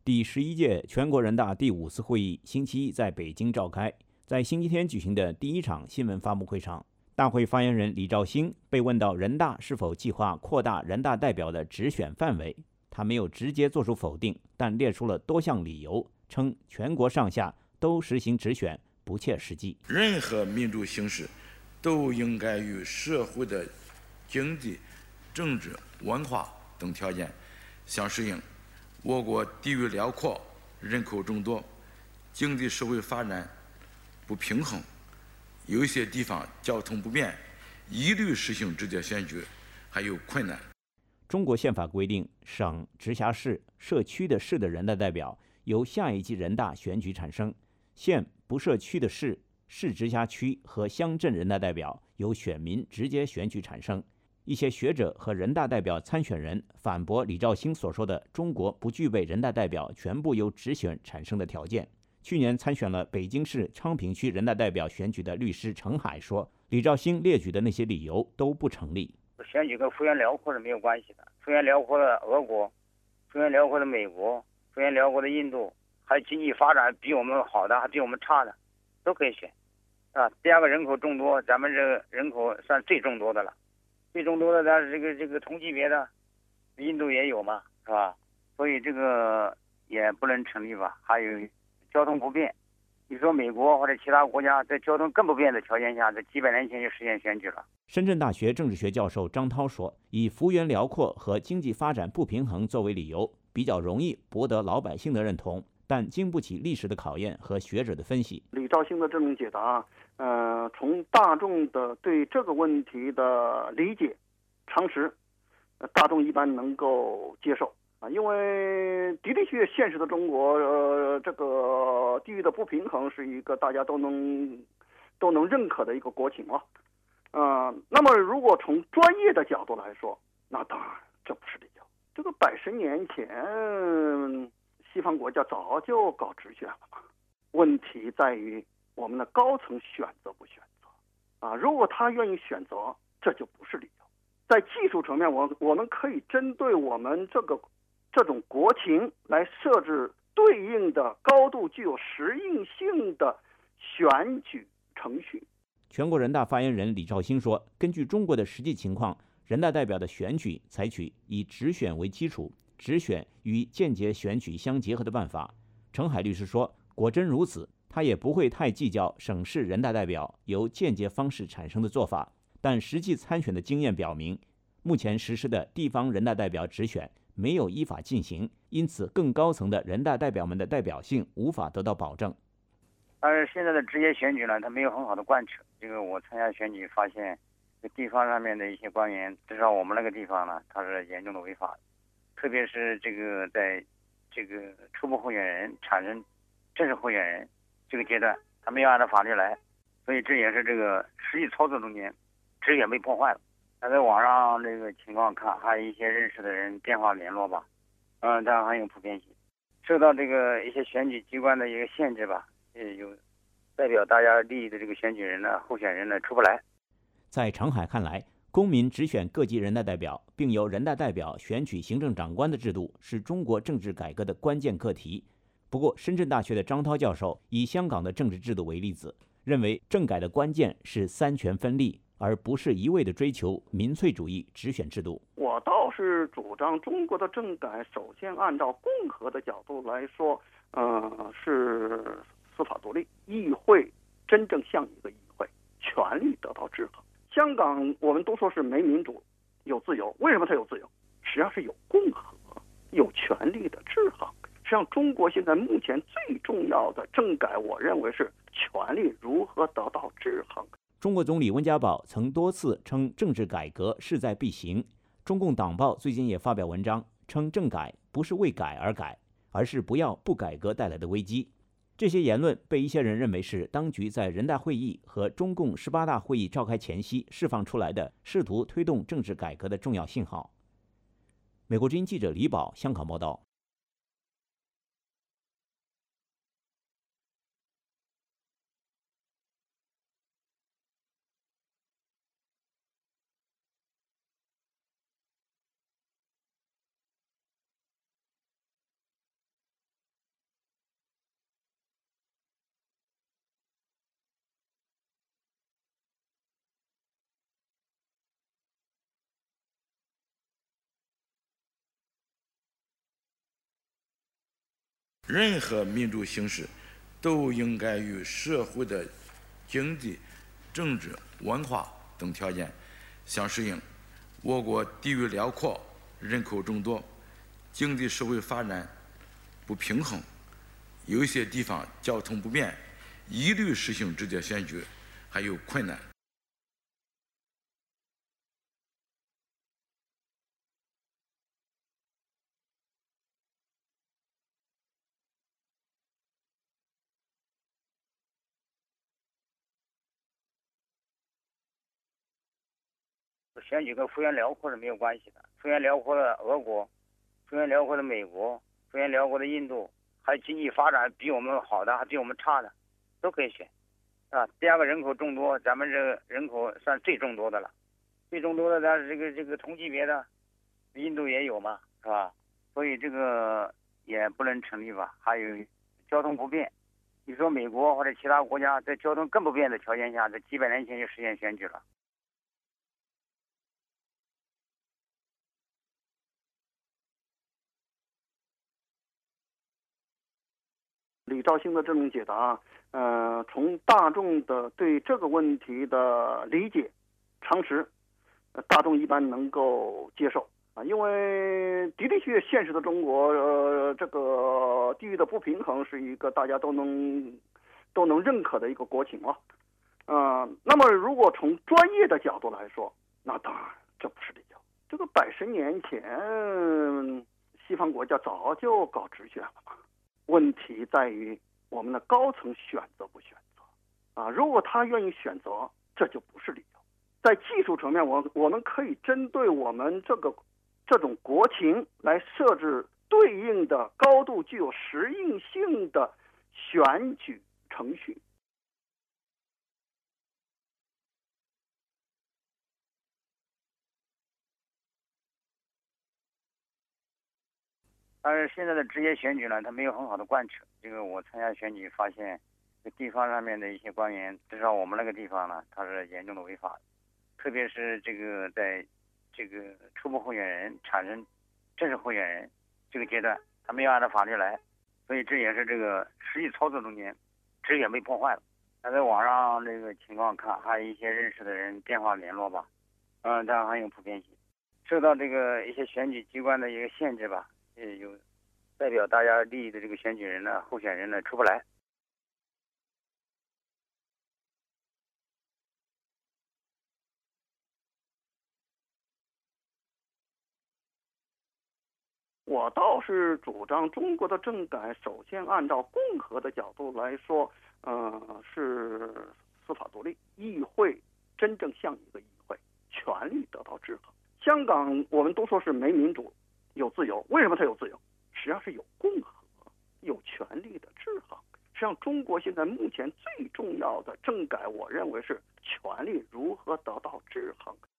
第11届全国人大第5次会议星期一在北京召开。在星期天举行的第一场新闻发布会上，大会发言人李兆星被问到人大是否计划扩大人大代表的直选范围，他没有直接作出否定，但列出了多项理由，称全国上下都实行直选不切实际。 任何民主形式都应该与社会的经济、政治、文化等条件相适应。我国地域辽阔，人口众多，经济社会发展不平衡，有一些地方交通不便，一律实行直接选举还有困难。 中国宪法规定，省、直辖市、设区的市的人大代表由下一届人大选举产生，县不设区的市、市直辖区和乡镇人大代表由选民直接选举产生。一些学者和人大代表参选人反驳李兆星所说的中国不具备人大代表全部由直选产生的条件。去年参选了北京市昌平区人大代表选举的律师程海说，李兆星列举的那些理由都不成立。 选举跟幅员辽阔是没有关系的，幅员辽阔的俄国、幅员辽阔的美国、幅员辽阔的印度，还经济发展比我们好的还比我们差的都可以选啊。第二个人口众多，咱们这个人口算最众多的了，最众多的咱这个同级别的印度也有嘛，是吧？所以这个也不能成立吧。还有交通不便，你说美国或者其他国家在交通更不便的条件下，在几百年前就实现选举了。 深圳大学政治学教授张涛说，以幅员辽阔和经济发展不平衡作为理由，比较容易博得老百姓的认同，但经不起历史的考验和学者的分析。 李兆星的这种解答，从大众的对这个问题的理解、常识，大众一般能够接受啊，因为的确现实的中国，这个地域的不平衡是一个大家都能认可的一个国情了。那么如果从专业的角度来说，那当然这不是理由。这个100十年前，西方国家早就搞直选了嘛。问题在于我们的高层选择不选择啊？如果他愿意选择，这就不是理由。在技术层面，我们可以针对我们这种国情来设置对应的高度具有实用性的选举程序。 全国人大发言人李兆星说，根据中国的实际情况，人大代表的选举采取以直选为基础，直选与间接选举相结合的办法。程海律师说，果真如此，他也不会太计较省市人大代表由间接方式产生的做法，但实际参选的经验表明，目前实施的地方人大代表直选没有依法进行，因此更高层的人大代表们的代表性无法得到保证。 但是现在的直接选举呢，它没有很好的贯彻。这个我参加选举发现，地方上面的一些官员，至少我们那个地方呢，它是严重的违法的。特别是这个在这个初步候选人产生正式候选人这个阶段，他没有按照法律来，所以这也是这个实际操作中间直选被破坏了。他在网上这个情况看，还有一些认识的人电话联络吧，当然很有普遍性。受到这个一些选举机关的一个限制吧，有代表大家利益的这个选举人呢、候选人呢出不来。 在程海看来，公民直选各级人大代表，并由人大代表选举行政长官的制度，是中国政治改革的关键课题。不过，深圳大学的张涛教授以香港的政治制度为例子，认为政改的关键是三权分立，而不是一味的追求民粹主义直选制度。 我倒是主张中国的政改首先按照共和的角度来说，是司法独立，议会真正像一个议会，权力得到制衡。香港我们都说是没民主，有自由，为什么它有自由？实际上是有共和，有权力的制衡。实际上中国现在目前最重要的政改，我认为是权力如何得到制衡。 中国总理温家宝曾多次称政治改革势在必行。中共党报最近也发表文章，称政改不是为改而改，而是不要不改革带来的危机。这些言论被一些人认为是当局在人大会议和中共18大会议召开前夕释放出来的试图推动政治改革的重要信号。美国之音记者李宝香港报道。 任何民主形式都应该与社会的经济、政治、文化等条件相适应。我国地域辽阔，人口众多，经济社会发展不平衡，有一些地方交通不便，一律实行直接选举还有困难。 选举跟幅员辽阔是没有关系的。幅员辽阔的俄国，幅员辽阔的美国，幅员辽阔的印度，还有经济发展比我们好的，还比我们差的，都可以选，啊。第二个人口众多，咱们这个人口算最众多的了，最众多的咱这个同级别的，印度也有嘛，是吧？所以这个也不能成立吧。还有交通不便，你说美国或者其他国家在交通更不便的条件下，在几百年前就实现选举了。 李兆星的这种解答，从大众的对这个问题的理解、常识，大众一般能够接受啊，因为的确现实的中国，这个地域的不平衡是一个大家都能认可的一个国情啊，那么如果从专业的角度来说，那当然这不是理由。这个100年前，西方国家早就搞直选了嘛。问题在于我们的高层选择不选择啊？如果他愿意选择，这就不是理由。在技术层面，我们可以针对我们这种国情来设置对应的高度具有适应性的选举程序。 但是现在的直接选举呢，它没有很好的贯彻。这个我参加选举发现，地方上面的一些官员，至少我们那个地方呢，它是严重的违法的。特别是这个在这个初步候选人产生正式候选人这个阶段，他没有按照法律来，所以这也是这个实际操作中间直选被破坏了。他在网上这个情况看，还有一些认识的人电话联络吧，当然很有普遍性。受到这个一些选举机关的一个限制吧。有代表大家利益的这个选举人呢、候选人呢出不来。 我倒是主张中国的政改首先按照共和的角度来说，是司法独立，议会真正像一个议会，权力得到制衡。香港我们都说是没民主。有自由，为什么它有自由？实际上是有共和，有权力的制衡。实际上，中国现在目前最重要的政改，我认为是权力如何得到制衡。